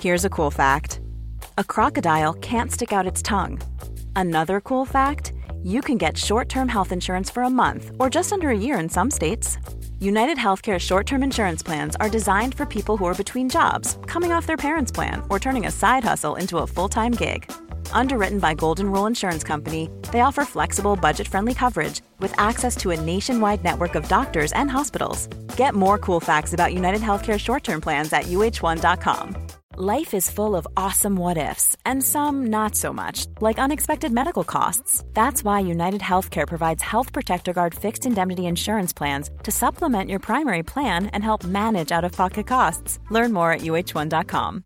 Here's a cool fact. A crocodile can't stick out its tongue. Another cool fact, you can get short-term health insurance for a month or just under a year in some states. United Healthcare short-term insurance plans are designed for people who are between jobs, coming off their parents' plan, or turning a side hustle into a full-time gig. Underwritten by Golden Rule Insurance Company, they offer flexible, budget-friendly coverage with access to a nationwide network of doctors and hospitals. Get more cool facts about United Healthcare short-term plans at uh1.com. Life is full of awesome what-ifs, and some not so much, like unexpected medical costs. That's why United Healthcare provides Health Protector Guard fixed indemnity insurance plans to supplement your primary plan and help manage out-of-pocket costs. Learn more at uh1.com.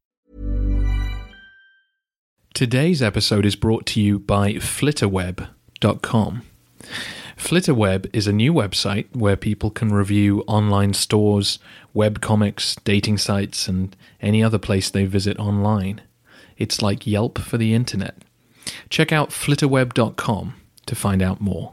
Today's episode is brought to you by Flitterweb.com. Flitterweb is a new website where people can review online stores, webcomics, dating sites, and any other place they visit online. It's like Yelp for the internet. Check out Flitterweb.com to find out more.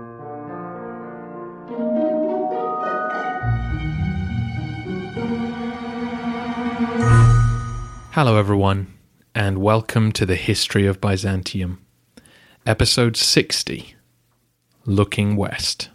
Hello everyone, and welcome to the History of Byzantium, Episode 60. Looking West.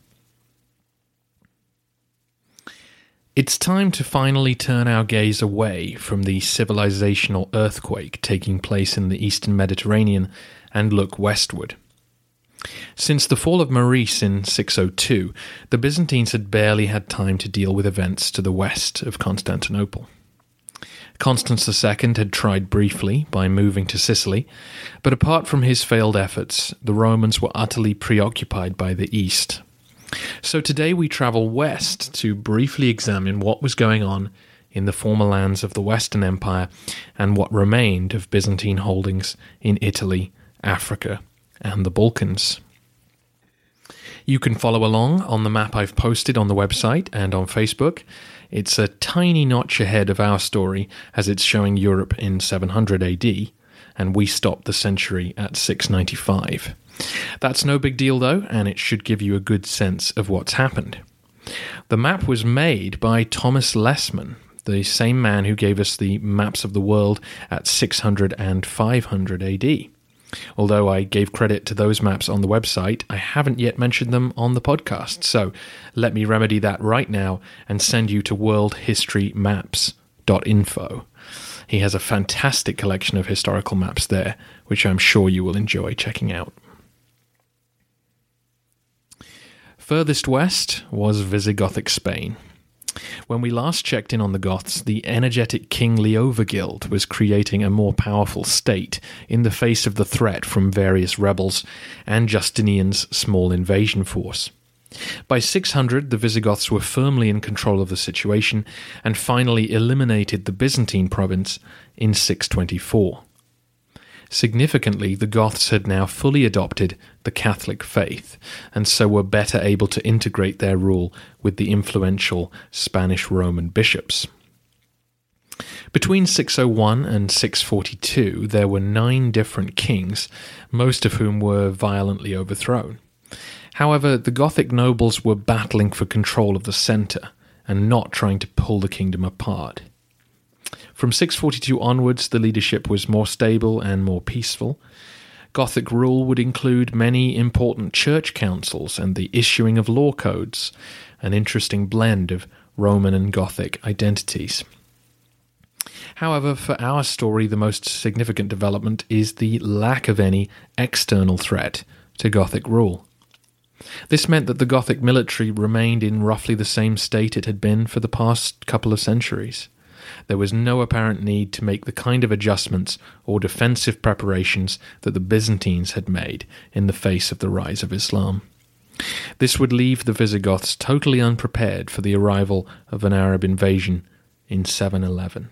It's time to finally turn our gaze away from the civilizational earthquake taking place in the eastern Mediterranean and look westward. Since the fall of Maurice in 602, the Byzantines had barely had time to deal with events to the west of Constantinople. Constans II had tried briefly by moving to Sicily, but apart from his failed efforts, the Romans were utterly preoccupied by the east. So today we travel west to briefly examine what was going on in the former lands of the Western Empire and what remained of Byzantine holdings in Italy, Africa, and the Balkans. You can follow along on the map I've posted on the website and on Facebook. It's a tiny notch ahead of our story as it's showing Europe in 700 AD, and we stopped the century at 695. That's no big deal though, and it should give you a good sense of what's happened. The map was made by Thomas Lessman, the same man who gave us the maps of the world at 600 and 500 AD. Although I gave credit to those maps on the website, I haven't yet mentioned them on the podcast, so let me remedy that right now and send you to worldhistorymaps.info. He has a fantastic collection of historical maps there, which I'm sure you will enjoy checking out. Furthest west was Visigothic Spain. When we last checked in on the Goths, the energetic King Leovigild was creating a more powerful state in the face of the threat from various rebels and Justinian's small invasion force. By 600, the Visigoths were firmly in control of the situation and finally eliminated the Byzantine province in 624. Significantly, the Goths had now fully adopted the Catholic faith, and so were better able to integrate their rule with the influential Spanish-Roman bishops. Between 601 and 642, there were 9 different kings, most of whom were violently overthrown. However, the Gothic nobles were battling for control of the centre, and not trying to pull the kingdom apart. From 642 onwards, the leadership was more stable and more peaceful. Gothic rule would include many important church councils and the issuing of law codes, an interesting blend of Roman and Gothic identities. However, for our story, the most significant development is the lack of any external threat to Gothic rule. This meant that the Gothic military remained in roughly the same state it had been for the past couple of centuries. There was no apparent need to make the kind of adjustments or defensive preparations that the Byzantines had made in the face of the rise of Islam. This would leave the Visigoths totally unprepared for the arrival of an Arab invasion in 711.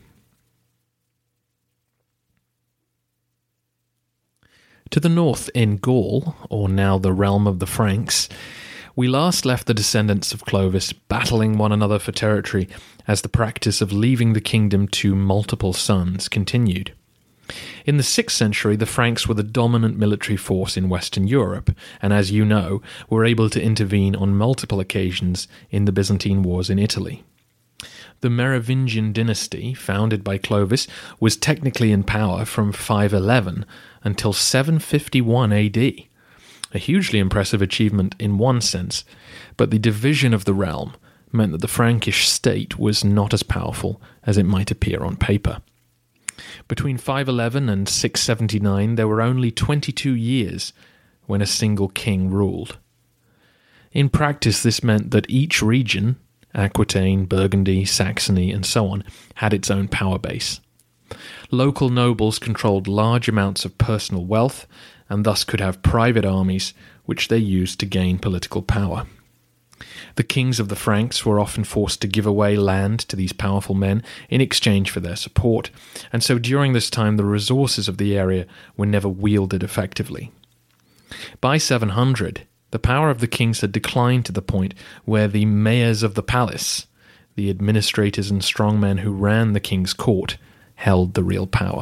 To the north in Gaul, or now the realm of the Franks, we last left the descendants of Clovis battling one another for territory as the practice of leaving the kingdom to multiple sons continued. In the 6th century, the Franks were the dominant military force in Western Europe, and as you know, were able to intervene on multiple occasions in the Byzantine wars in Italy. The Merovingian dynasty, founded by Clovis, was technically in power from 511 until 751 AD. A hugely impressive achievement in one sense, but the division of the realm meant that the Frankish state was not as powerful as it might appear on paper. Between 511 and 679, there were only 22 years when a single king ruled. In practice, this meant that each region, Aquitaine, Burgundy, Saxony, and so on, had its own power base. Local nobles controlled large amounts of personal wealth and thus could have private armies which they used to gain political power. The kings of the Franks were often forced to give away land to these powerful men in exchange for their support, and so during this time the resources of the area were never wielded effectively. By 700, the power of the kings had declined to the point where the mayors of the palace, the administrators and strongmen who ran the king's court, held the real power.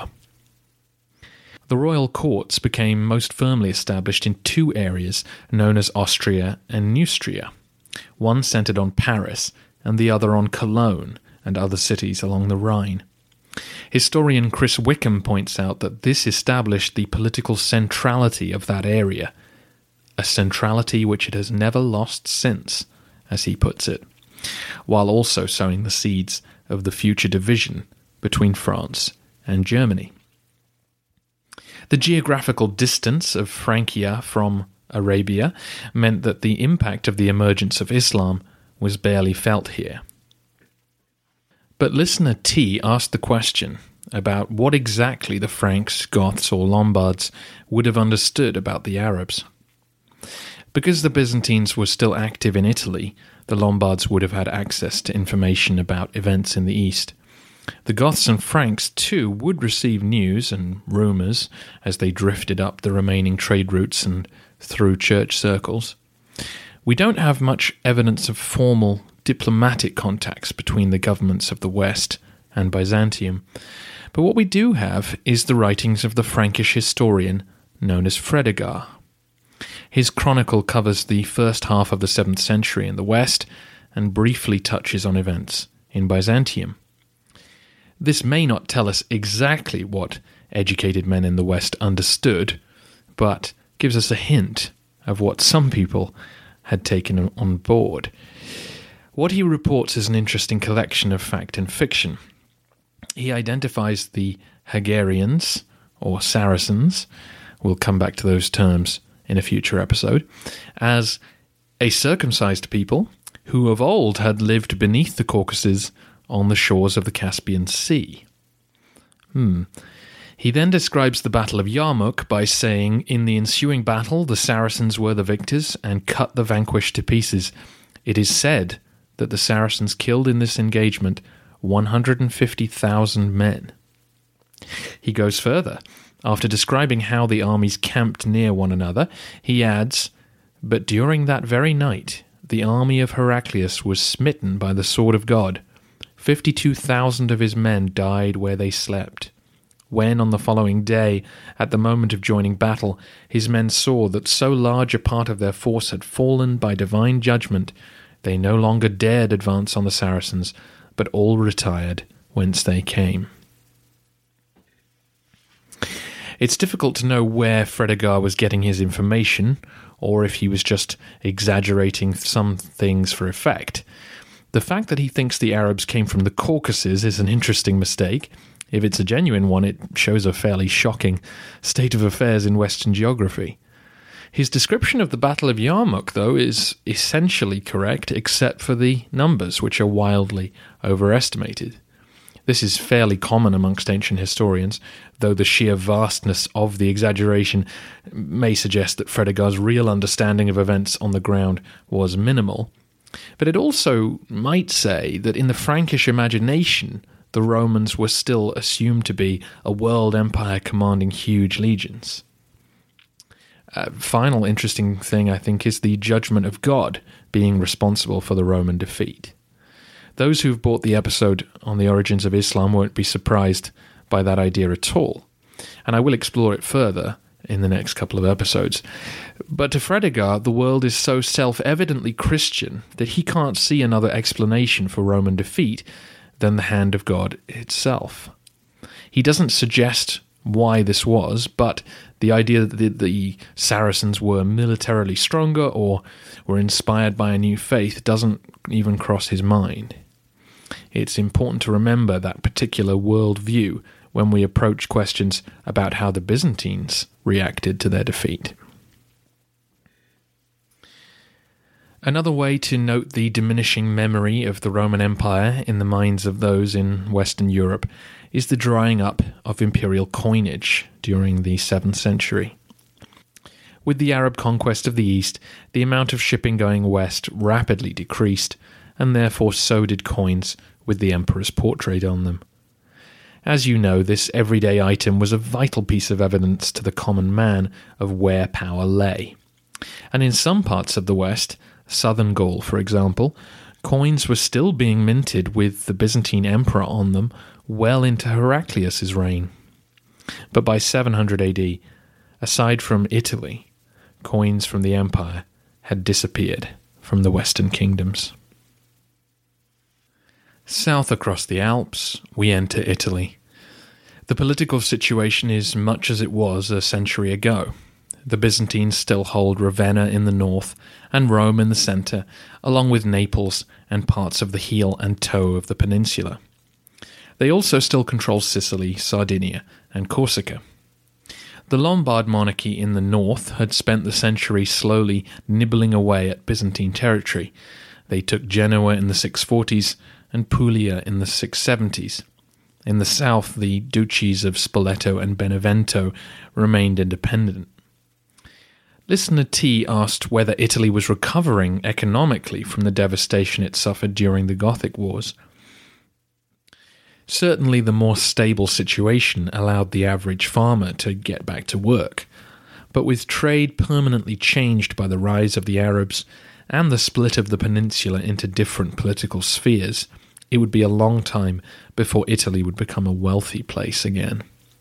The royal courts became most firmly established in two areas known as Austria and Neustria, one centered on Paris and the other on Cologne and other cities along the Rhine. Historian Chris Wickham points out that this established the political centrality of that area, a centrality which it has never lost since, as he puts it, while also sowing the seeds of the future division between France and Germany. The geographical distance of Francia from Arabia meant that the impact of the emergence of Islam was barely felt here. But listener T asked the question about what exactly the Franks, Goths, or Lombards would have understood about the Arabs. Because the Byzantines were still active in Italy, the Lombards would have had access to information about events in the East. The Goths and Franks, too, would receive news and rumours as they drifted up the remaining trade routes and through church circles. We don't have much evidence of formal diplomatic contacts between the governments of the West and Byzantium, but what we do have is the writings of the Frankish historian known as Fredegar. His chronicle covers the first half of the 7th century in the West and briefly touches on events in Byzantium. This may not tell us exactly what educated men in the West understood, but gives us a hint of what some people had taken on board. What he reports is an interesting collection of fact and fiction. He identifies the Hagarians, or Saracens, we'll come back to those terms in a future episode, as a circumcised people who of old had lived beneath the Caucasus on the shores of the Caspian Sea. He then describes the Battle of Yarmouk by saying, in the ensuing battle, the Saracens were the victors and cut the vanquished to pieces. It is said that the Saracens killed in this engagement 150,000 men. He goes further. After describing how the armies camped near one another, he adds, "But during that very night, the army of Heraclius was smitten by the sword of God. 52,000 of his men died where they slept. When, on the following day, at the moment of joining battle, his men saw that so large a part of their force had fallen by divine judgment, they no longer dared advance on the Saracens, but all retired whence they came." It's difficult to know where Fredegar was getting his information, or if he was just exaggerating some things for effect. The fact that he thinks the Arabs came from the Caucasus is an interesting mistake. If it's a genuine one, it shows a fairly shocking state of affairs in Western geography. His description of the Battle of Yarmouk, though, is essentially correct, except for the numbers, which are wildly overestimated. This is fairly common amongst ancient historians, though the sheer vastness of the exaggeration may suggest that Fredegar's real understanding of events on the ground was minimal. But it also might say that in the Frankish imagination, the Romans were still assumed to be a world empire commanding huge legions. Final interesting thing, I think, is the judgment of God being responsible for the Roman defeat. Those who've bought the episode on the origins of Islam won't be surprised by that idea at all, and I will explore it further in the next couple of episodes. But to Fredegar, the world is so self-evidently Christian that he can't see another explanation for Roman defeat than the hand of God itself. He doesn't suggest why this was, but the idea that the Saracens were militarily stronger or were inspired by a new faith doesn't even cross his mind. It's important to remember that particular worldview when we approach questions about how the Byzantines reacted to their defeat. Another way to note the diminishing memory of the Roman Empire in the minds of those in Western Europe is the drying up of imperial coinage during the 7th century. With the Arab conquest of the East, the amount of shipping going west rapidly decreased, and therefore so did coins with the emperor's portrait on them. As you know, this everyday item was a vital piece of evidence to the common man of where power lay. And in some parts of the West, southern Gaul, for example, coins were still being minted with the Byzantine emperor on them well into Heraclius's reign. But by 700 AD, aside from Italy, coins from the empire had disappeared from the Western kingdoms. South across the Alps, we enter Italy. The political situation is much as it was a century ago. The Byzantines still hold Ravenna in the north and Rome in the centre, along with Naples and parts of the heel and toe of the peninsula. They also still control Sicily, Sardinia, and Corsica. The Lombard monarchy in the north had spent the century slowly nibbling away at Byzantine territory. They took Genoa in the 640s and Puglia in the 670s. In the south, the duchies of Spoleto and Benevento remained independent. Listener T asked whether Italy was recovering economically from the devastation it suffered during the Gothic Wars. Certainly the more stable situation allowed the average farmer to get back to work, but with trade permanently changed by the rise of the Arabs and the split of the peninsula into different political spheres, it would be a long time before Italy would become a wealthy place again.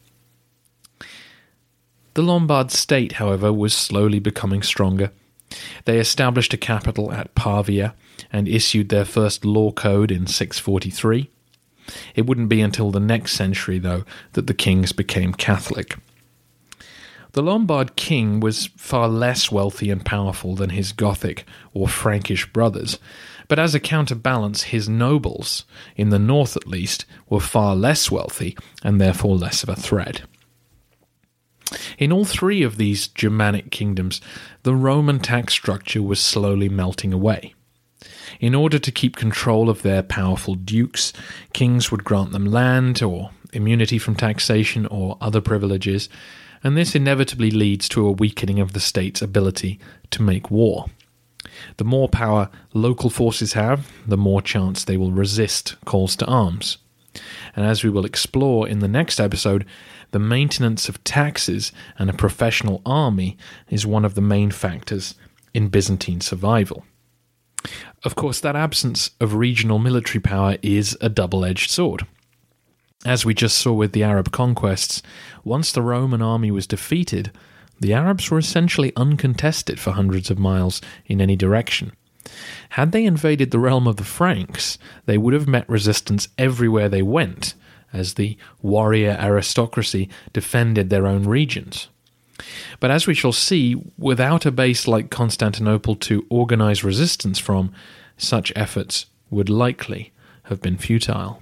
The Lombard state, however, was slowly becoming stronger. They established a capital at Pavia and issued their first law code in 643. It wouldn't be until the next century, though, that the kings became Catholic. The Lombard king was far less wealthy and powerful than his Gothic or Frankish brothers, but as a counterbalance, his nobles, in the north at least, were far less wealthy and therefore less of a threat. In all three of these Germanic kingdoms, the Roman tax structure was slowly melting away. In order to keep control of their powerful dukes, kings would grant them land or immunity from taxation or other privileges, and this inevitably leads to a weakening of the state's ability to make war. The more power local forces have, the more chance they will resist calls to arms. And as we will explore in the next episode, the maintenance of taxes and a professional army is one of the main factors in Byzantine survival. Of course, that absence of regional military power is a double-edged sword. As we just saw with the Arab conquests, once the Roman army was defeated, the Arabs were essentially uncontested for hundreds of miles in any direction. Had they invaded the realm of the Franks, they would have met resistance everywhere they went, as the warrior aristocracy defended their own regions. But as we shall see, without a base like Constantinople to organize resistance from, such efforts would likely have been futile.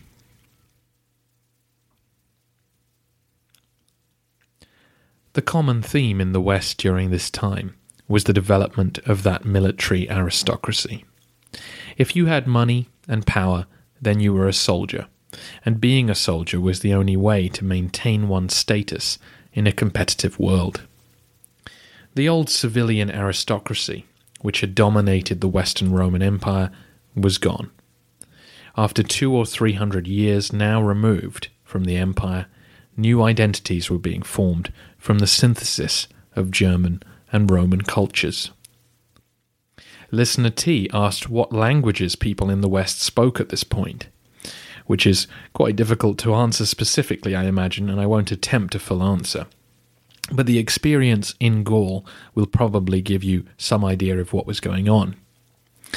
The common theme in the West during this time was the development of that military aristocracy. If you had money and power, then you were a soldier, and being a soldier was the only way to maintain one's status in a competitive world. The old civilian aristocracy, which had dominated the Western Roman Empire, was gone. After 200 or 300 years now removed from the empire, new identities were being formed from the synthesis of German and Roman cultures. Listener T asked what languages people in the West spoke at this point, which is quite difficult to answer specifically, I imagine, and I won't attempt a full answer. But the experience in Gaul will probably give you some idea of what was going on.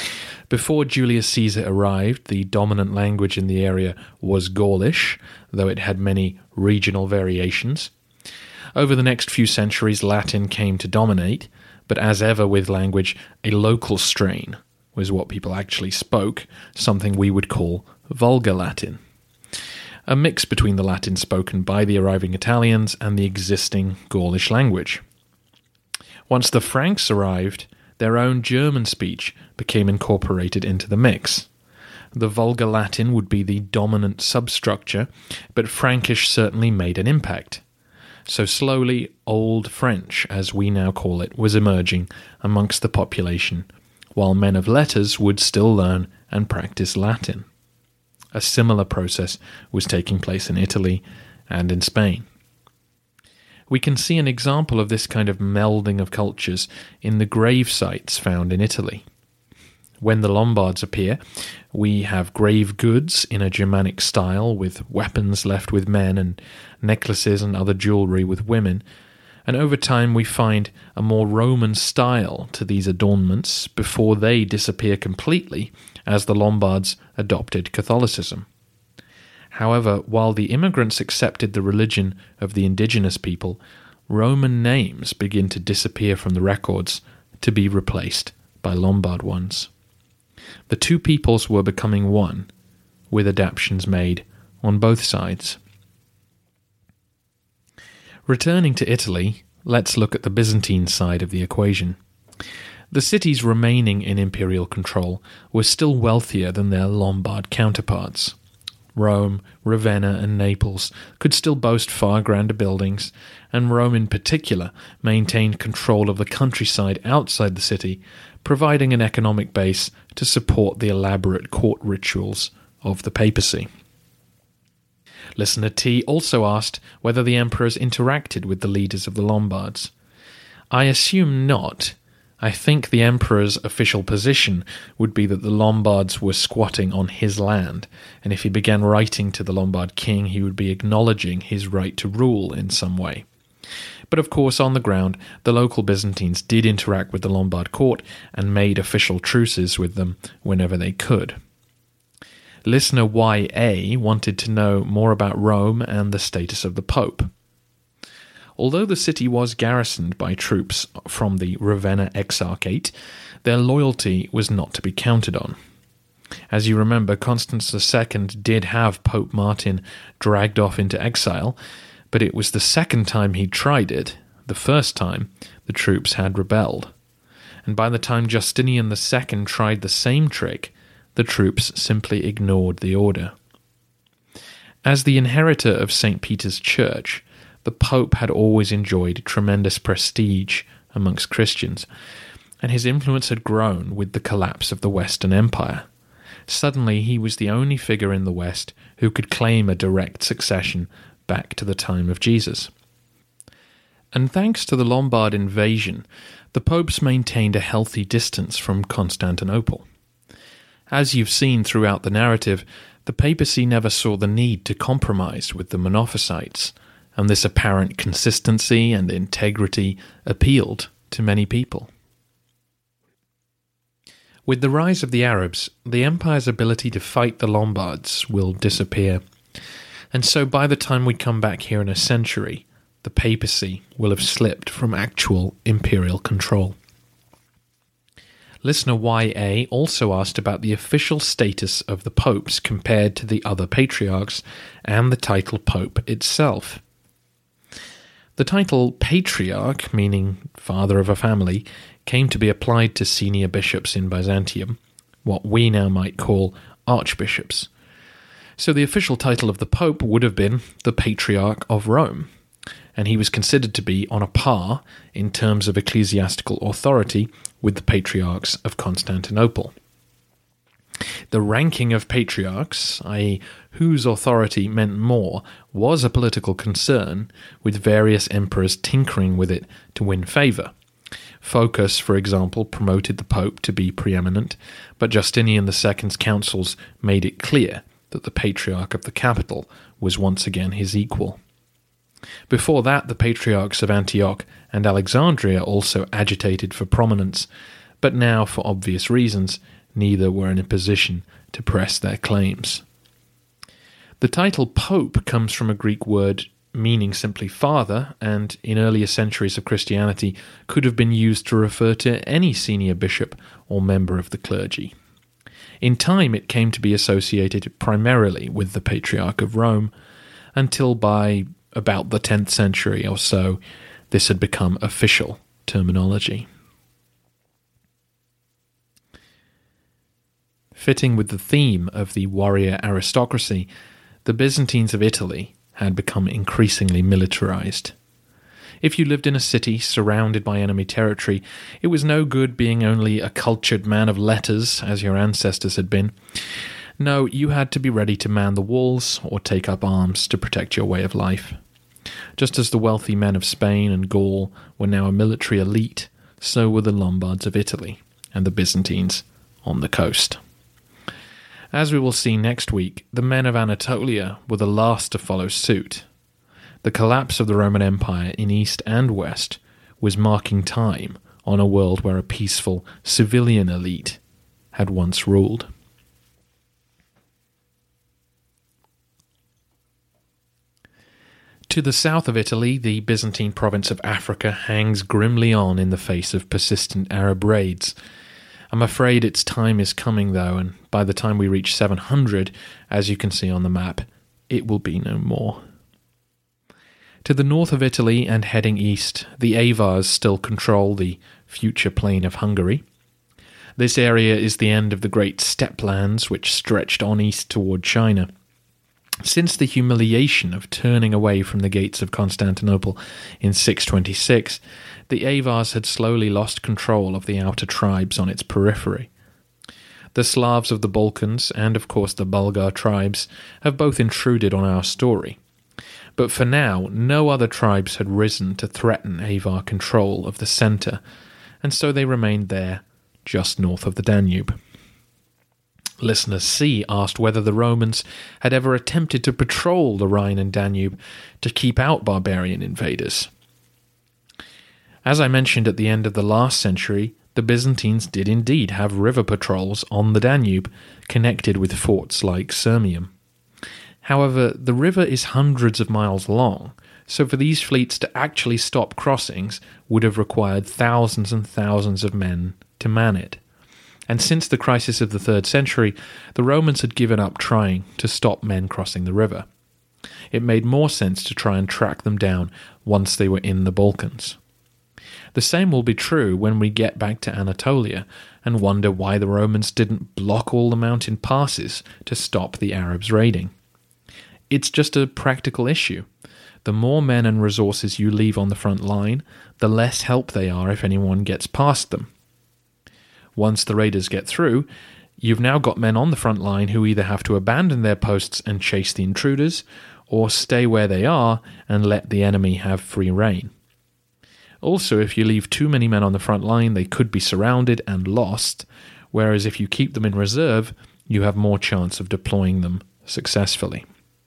Before Julius Caesar arrived, the dominant language in the area was Gaulish, though it had many regional variations. Over the next few centuries, Latin came to dominate, but as ever with language, a local strain was what people actually spoke, something we would call Vulgar Latin. A mix between the Latin spoken by the arriving Italians and the existing Gaulish language. Once the Franks arrived, their own German speech became incorporated into the mix. The Vulgar Latin would be the dominant substructure, but Frankish certainly made an impact. So slowly, Old French, as we now call it, was emerging amongst the population, while men of letters would still learn and practice Latin. A similar process was taking place in Italy and in Spain. We can see an example of this kind of melding of cultures in the grave sites found in Italy. When the Lombards appear, we have grave goods in a Germanic style with weapons left with men and necklaces and other jewellery with women, and over time we find a more Roman style to these adornments before they disappear completely as the Lombards adopted Catholicism. However, while the immigrants accepted the religion of the indigenous people, Roman names begin to disappear from the records to be replaced by Lombard ones. The two peoples were becoming one, with adaptations made on both sides. Returning to Italy, let's look at the Byzantine side of the equation. The cities remaining in imperial control were still wealthier than their Lombard counterparts. Rome, Ravenna, and Naples could still boast far grander buildings, and Rome in particular maintained control of the countryside outside the city, providing an economic base to support the elaborate court rituals of the papacy. Listener T also asked whether the emperors interacted with the leaders of the Lombards. I assume not. I think the emperor's official position would be that the Lombards were squatting on his land, and if he began writing to the Lombard king, he would be acknowledging his right to rule in some way. But of course, on the ground, the local Byzantines did interact with the Lombard court and made official truces with them whenever they could. Listener YA wanted to know more about Rome and the status of the Pope. Although the city was garrisoned by troops from the Ravenna Exarchate, their loyalty was not to be counted on. As you remember, Constans II did have Pope Martin dragged off into exile, but it was the second time he tried it. The first time, the troops had rebelled. And by the time Justinian II tried the same trick, the troops simply ignored the order. As the inheritor of St. Peter's Church, the Pope had always enjoyed tremendous prestige amongst Christians, and his influence had grown with the collapse of the Western Empire. Suddenly, he was the only figure in the West who could claim a direct succession back to the time of Jesus. And thanks to the Lombard invasion, the popes maintained a healthy distance from Constantinople. As you've seen throughout the narrative, the papacy never saw the need to compromise with the Monophysites, and this apparent consistency and integrity appealed to many people. With the rise of the Arabs, the empire's ability to fight the Lombards will disappear, and so by the time we come back here in a century, the papacy will have slipped from actual imperial control. Listener YA also asked about the official status of the popes compared to the other patriarchs and the title pope itself. The title patriarch, meaning father of a family, came to be applied to senior bishops in Byzantium, what we now might call archbishops. So the official title of the pope would have been the Patriarch of Rome, and he was considered to be on a par in terms of ecclesiastical authority with the patriarchs of Constantinople. The ranking of patriarchs, i.e. whose authority meant more, was a political concern, with various emperors tinkering with it to win favour. Phocas, for example, promoted the Pope to be preeminent, but Justinian II's councils made it clear that the Patriarch of the capital was once again his equal. Before that, the patriarchs of Antioch and Alexandria also agitated for prominence, but now, for obvious reasons, neither were in a position to press their claims. The title Pope comes from a Greek word meaning simply father, and in earlier centuries of Christianity could have been used to refer to any senior bishop or member of the clergy. In time it came to be associated primarily with the Patriarch of Rome, until by about the 10th century or so this had become official terminology. Fitting with the theme of the warrior aristocracy, the Byzantines of Italy had become increasingly militarized. If you lived in a city surrounded by enemy territory, it was no good being only a cultured man of letters, as your ancestors had been. No, you had to be ready to man the walls or take up arms to protect your way of life. Just as the wealthy men of Spain and Gaul were now a military elite, so were the Lombards of Italy and the Byzantines on the coast. As we will see next week, the men of Anatolia were the last to follow suit. The collapse of the Roman Empire in East and West was marking time on a world where a peaceful civilian elite had once ruled. To the south of Italy, the Byzantine province of Africa hangs grimly on in the face of persistent Arab raids. I'm afraid its time is coming, though, and by the time we reach 700, as you can see on the map, it will be no more. To the north of Italy and heading east, the Avars still control the future plain of Hungary. This area is the end of the great steppe lands which stretched on east toward China. Since the humiliation of turning away from the gates of Constantinople in 626, the Avars had slowly lost control of the outer tribes on its periphery. The Slavs of the Balkans and, of course, the Bulgar tribes have both intruded on our story. But for now, no other tribes had risen to threaten Avar control of the centre, and so they remained there, just north of the Danube. Listener C asked whether the Romans had ever attempted to patrol the Rhine and Danube to keep out barbarian invaders. As I mentioned at the end of the last century, the Byzantines did indeed have river patrols on the Danube, connected with forts like Sirmium. However, the river is hundreds of miles long, so for these fleets to actually stop crossings would have required thousands and thousands of men to man it. And since the crisis of the 3rd century, the Romans had given up trying to stop men crossing the river. It made more sense to try and track them down once they were in the Balkans. The same will be true when we get back to Anatolia and wonder why the Romans didn't block all the mountain passes to stop the Arabs raiding. It's just a practical issue. The more men and resources you leave on the front line, the less help they are if anyone gets past them. Once the raiders get through, you've now got men on the front line who either have to abandon their posts and chase the intruders, or stay where they are and let the enemy have free rein. Also, if you leave too many men on the front line, they could be surrounded and lost, whereas if you keep them in reserve, you have more chance of deploying them successfully.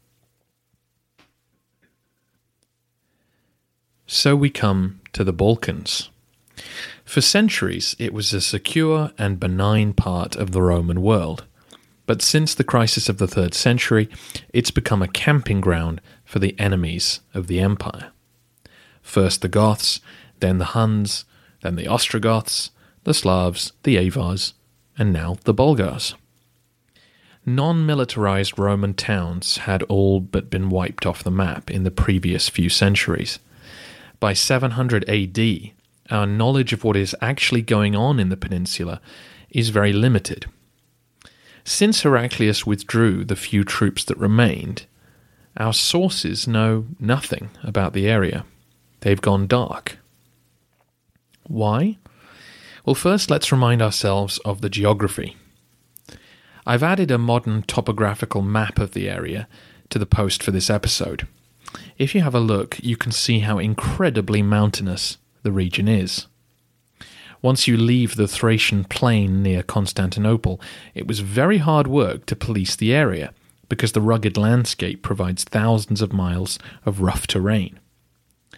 So we come to the Balkans. For centuries, it was a secure and benign part of the Roman world. But since the crisis of the 3rd century, it's become a camping ground for the enemies of the empire. First the Goths, then the Huns, then the Ostrogoths, the Slavs, the Avars, and now the Bulgars. Non-militarized Roman towns had all but been wiped off the map in the previous few centuries. By 700 AD, our knowledge of what is actually going on in the peninsula is very limited. Since Heraclius withdrew the few troops that remained, our sources know nothing about the area. They've gone dark. Why? Well, first let's remind ourselves of the geography. I've added a modern topographical map of the area to the post for this episode. If you have a look, you can see how incredibly mountainous the region is. Once you leave the Thracian plain near Constantinople, it was very hard work to police the area, because the rugged landscape provides thousands of miles of rough terrain.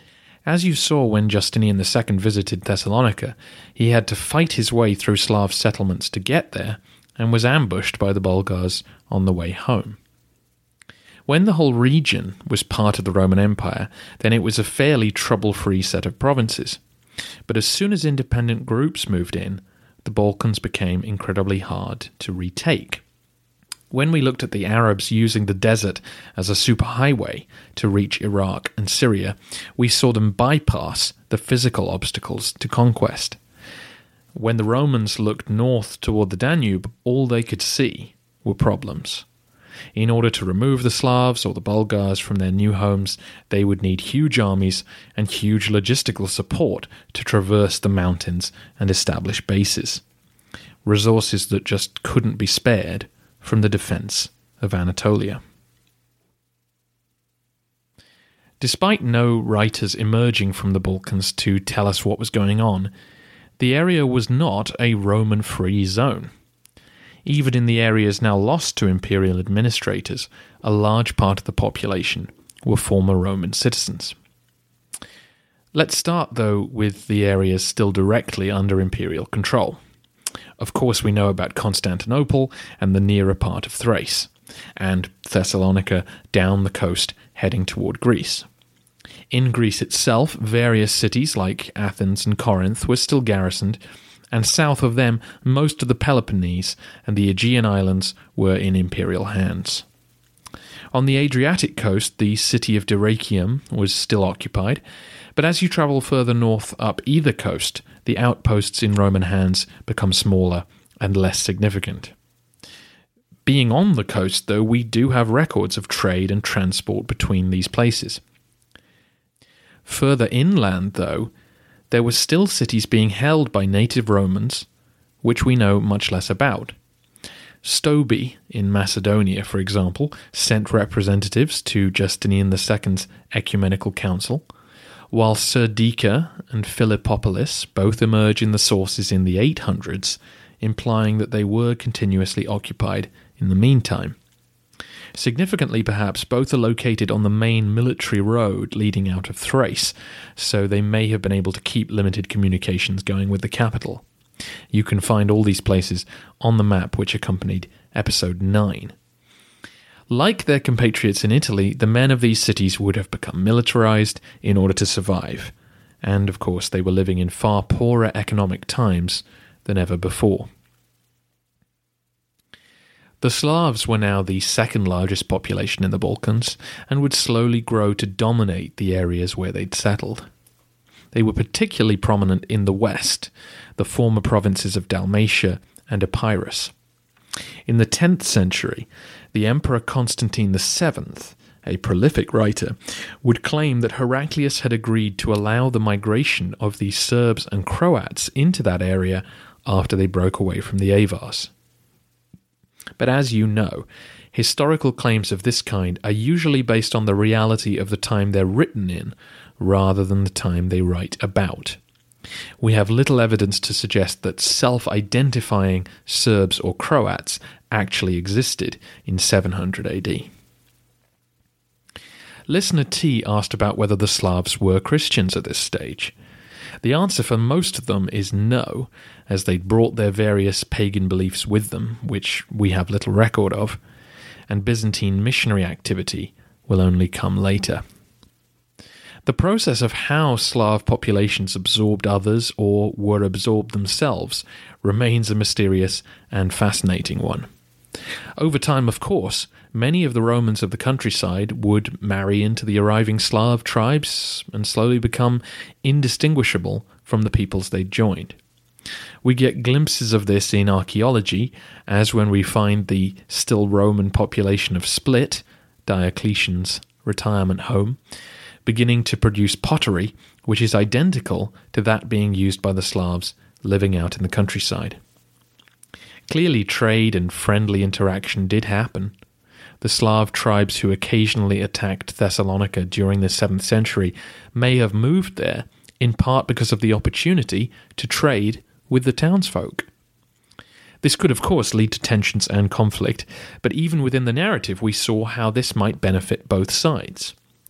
As you saw when Justinian II visited Thessalonica, he had to fight his way through Slav settlements to get there, and was ambushed by the Bulgars on the way home. When the whole region was part of the Roman Empire, then it was a fairly trouble-free set of provinces. But as soon as independent groups moved in, the Balkans became incredibly hard to retake. When we looked at the Arabs using the desert as a superhighway to reach Iraq and Syria, we saw them bypass the physical obstacles to conquest. When the Romans looked north toward the Danube, all they could see were problems. In order to remove the Slavs or the Bulgars from their new homes, they would need huge armies and huge logistical support to traverse the mountains and establish bases. Resources that just couldn't be spared from the defense of Anatolia. Despite no writers emerging from the Balkans to tell us what was going on, the area was not a Roman-free zone. Even in the areas now lost to imperial administrators, a large part of the population were former Roman citizens. Let's start, though, with the areas still directly under imperial control. Of course, we know about Constantinople and the nearer part of Thrace, and Thessalonica down the coast heading toward Greece. In Greece itself, various cities like Athens and Corinth were still garrisoned, and south of them, most of the Peloponnese and the Aegean islands were in imperial hands. On the Adriatic coast, the city of Dyrrhachium was still occupied, but as you travel further north up either coast, the outposts in Roman hands become smaller and less significant. Being on the coast, though, we do have records of trade and transport between these places. Further inland, though, there were still cities being held by native Romans, which we know much less about. Stobi in Macedonia, for example, sent representatives to Justinian II's ecumenical council, while Serdica and Philippopolis both emerge in the sources in the 800s, implying that they were continuously occupied in the meantime. Significantly, perhaps, both are located on the main military road leading out of Thrace, so they may have been able to keep limited communications going with the capital. You can find all these places on the map which accompanied episode 9. Like their compatriots in Italy, the men of these cities would have become militarized in order to survive, and of course they were living in far poorer economic times than ever before. The Slavs were now the second largest population in the Balkans and would slowly grow to dominate the areas where they'd settled. They were particularly prominent in the west, the former provinces of Dalmatia and Epirus. In the 10th century, the Emperor Constantine VII, a prolific writer, would claim that Heraclius had agreed to allow the migration of the Serbs and Croats into that area after they broke away from the Avars. But as you know, historical claims of this kind are usually based on the reality of the time they're written in, rather than the time they write about. We have little evidence to suggest that self-identifying Serbs or Croats actually existed in 700 AD. Listener T asked about whether the Slavs were Christians at this stage. The answer for most of them is no, as they'd brought their various pagan beliefs with them, which we have little record of, and Byzantine missionary activity will only come later. The process of how Slav populations absorbed others or were absorbed themselves remains a mysterious and fascinating one. Over time, of course, many of the Romans of the countryside would marry into the arriving Slav tribes and slowly become indistinguishable from the peoples they'd joined. We get glimpses of this in archaeology, as when we find the still Roman population of Split, Diocletian's retirement home, beginning to produce pottery, which is identical to that being used by the Slavs living out in the countryside. Clearly, trade and friendly interaction did happen. The Slav tribes who occasionally attacked Thessalonica during the 7th century may have moved there, in part because of the opportunity to trade with the townsfolk. This could, of course, lead to tensions and conflict, but even within the narrative we saw how this might benefit both sides.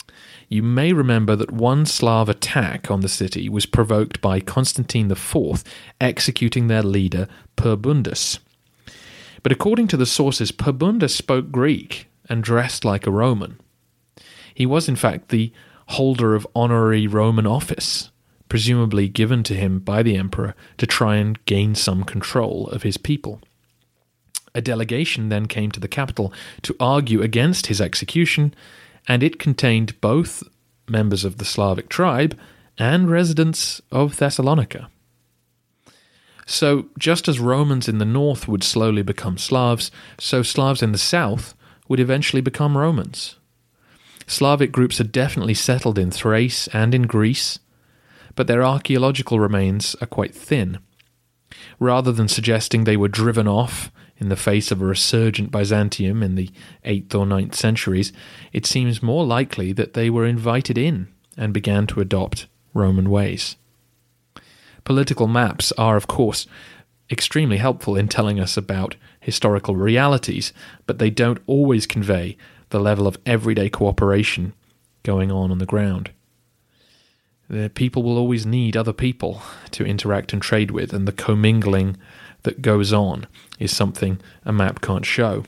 You may remember that one Slav attack on the city was provoked by Constantine IV executing their leader Perbundus. But according to the sources, Perbundus spoke Greek and dressed like a Roman. He was in fact the holder of honorary Roman office, presumably given to him by the emperor to try and gain some control of his people. A delegation then came to the capital to argue against his execution, and it contained both members of the Slavic tribe and residents of Thessalonica. So, just as Romans in the north would slowly become Slavs, so Slavs in the south would eventually become Romans. Slavic groups are definitely settled in Thrace and in Greece, but their archaeological remains are quite thin. Rather than suggesting they were driven off in the face of a resurgent Byzantium in the 8th or 9th centuries, it seems more likely that they were invited in and began to adopt Roman ways. Political maps are, of course, extremely helpful in telling us about historical realities, but they don't always convey the level of everyday cooperation going on the ground. The people will always need other people to interact and trade with, and the commingling that goes on is something a map can't show.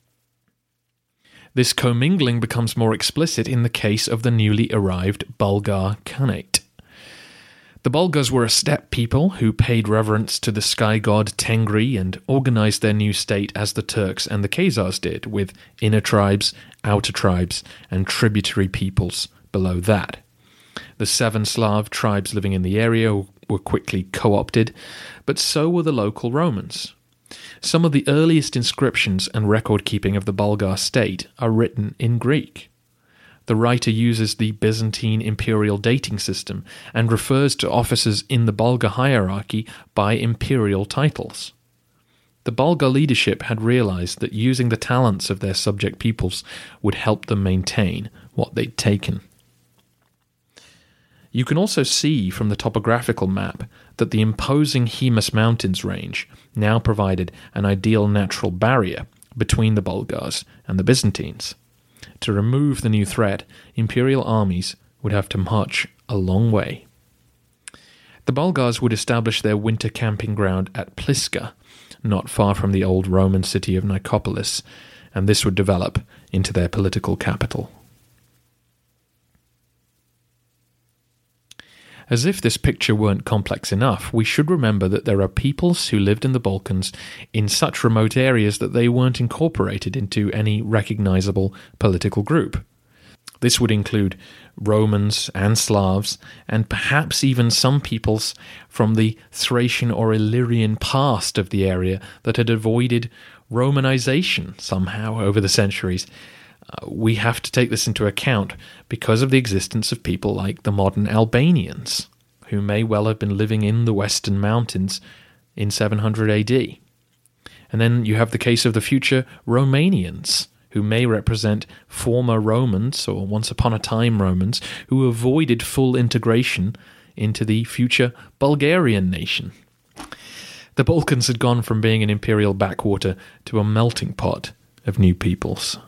This commingling becomes more explicit in the case of the newly arrived Bulgar Khanate. The Bulgars were a steppe people who paid reverence to the sky god Tengri and organized their new state as the Turks and the Khazars did, with inner tribes, outer tribes, and tributary peoples below that. The 7 Slav tribes living in the area were quickly co-opted, but so were the local Romans. Some of the earliest inscriptions and record-keeping of the Bulgar state are written in Greek. The writer uses the Byzantine imperial dating system and refers to officers in the Bulgar hierarchy by imperial titles. The Bulgar leadership had realized that using the talents of their subject peoples would help them maintain what they'd taken. You can also see from the topographical map that the imposing Hemus Mountains range now provided an ideal natural barrier between the Bulgars and the Byzantines. To remove the new threat, imperial armies would have to march a long way. The Bulgars would establish their winter camping ground at Pliska, not far from the old Roman city of Nicopolis, and this would develop into their political capital. As if this picture weren't complex enough, we should remember that there are peoples who lived in the Balkans in such remote areas that they weren't incorporated into any recognizable political group. This would include Romans and Slavs, and perhaps even some peoples from the Thracian or Illyrian past of the area that had avoided Romanization somehow over the centuries. We have to take this into account because of the existence of people like the modern Albanians, who may well have been living in the Western Mountains in 700 AD. And then you have the case of the future Romanians, who may represent former Romans or once upon a time Romans who avoided full integration into the future Bulgarian nation. The Balkans had gone from being an imperial backwater to a melting pot of new peoples.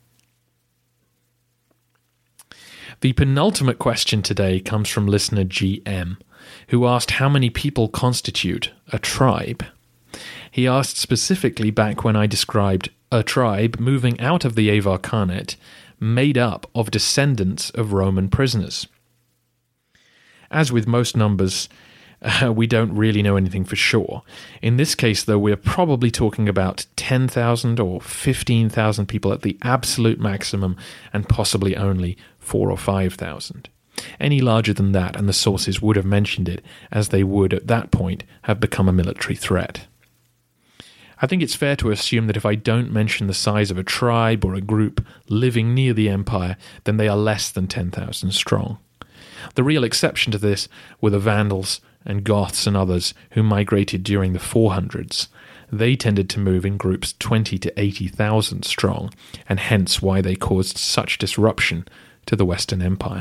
The penultimate question today comes from listener GM, who asked how many people constitute a tribe. He asked specifically back when I described a tribe moving out of the Avar Khanate made up of descendants of Roman prisoners. As with most numbers, we don't really know anything for sure. In this case, though, we're probably talking about 10,000 or 15,000 people at the absolute maximum, and possibly only 4,000 or 5,000. Any larger than that, and the sources would have mentioned it, as they would at that point have become a military threat. I think it's fair to assume that if I don't mention the size of a tribe or a group living near the empire, then they are less than 10,000 strong. The real exception to this were the Vandals and Goths and others who migrated during the 400s. They tended to move in groups 20 to 80,000 strong, and hence why they caused such disruption to the Western Empire.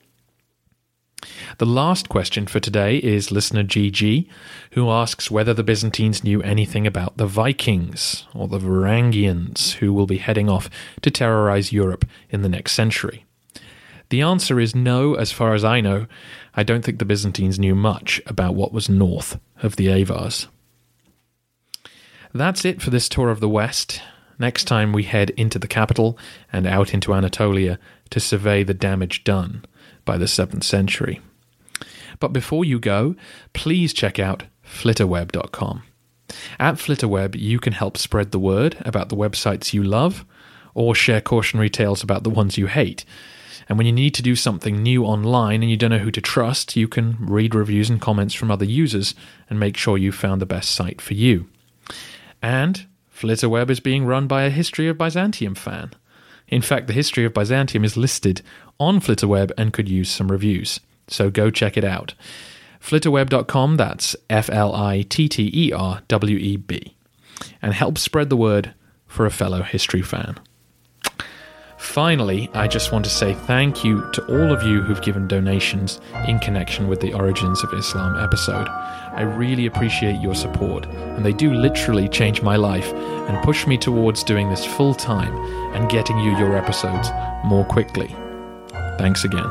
The last question for today is listener GG, who asks whether the Byzantines knew anything about the Vikings, or the Varangians, who will be heading off to terrorize Europe in the next century. The answer is no, as far as I know. I don't think the Byzantines knew much about what was north of the Avars. That's it for this tour of the West. Next time we head into the capital and out into Anatolia to survey the damage done by the 7th century. But before you go, please check out flitterweb.com. At Flitterweb, you can help spread the word about the websites you love, or share cautionary tales about the ones you hate. And when you need to do something new online and you don't know who to trust, you can read reviews and comments from other users and make sure you found the best site for you. And Flitterweb is being run by a History of Byzantium fan. In fact, the History of Byzantium is listed on Flitterweb and could use some reviews. So go check it out. Flitterweb.com, that's Flitterweb. And help spread the word for a fellow history fan. Finally, I just want to say thank you to all of you who've given donations in connection with the Origins of Islam episode. I really appreciate your support, and they do literally change my life and push me towards doing this full time and getting you your episodes more quickly. Thanks again.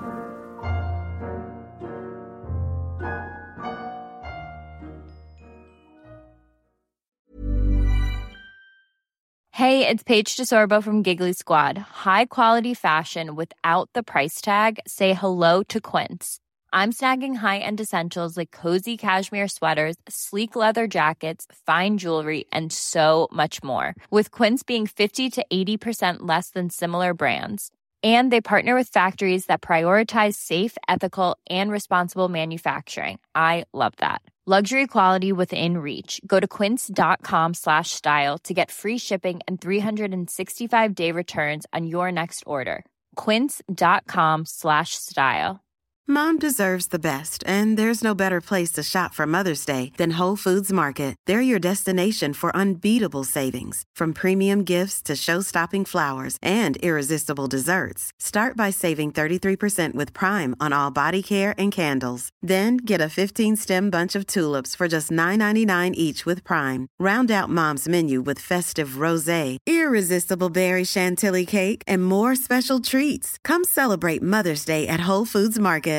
Hey, it's Paige DeSorbo from Giggly Squad. High quality fashion without the price tag. Say hello to Quince. I'm snagging high-end essentials like cozy cashmere sweaters, sleek leather jackets, fine jewelry, and so much more. With Quince being 50 to 80% less than similar brands. And they partner with factories that prioritize safe, ethical, and responsible manufacturing. I love that. Luxury quality within reach. Go to quince.com/style to get free shipping and 365-day returns on your next order. Quince.com/style. Mom deserves the best, and there's no better place to shop for Mother's Day than Whole Foods Market. They're your destination for unbeatable savings, from premium gifts to show-stopping flowers and irresistible desserts. Start by saving 33% with Prime on all body care and candles. Then get a 15-stem bunch of tulips for just $9.99 each with Prime. Round out Mom's menu with festive rosé, irresistible berry chantilly cake, and more special treats. Come celebrate Mother's Day at Whole Foods Market.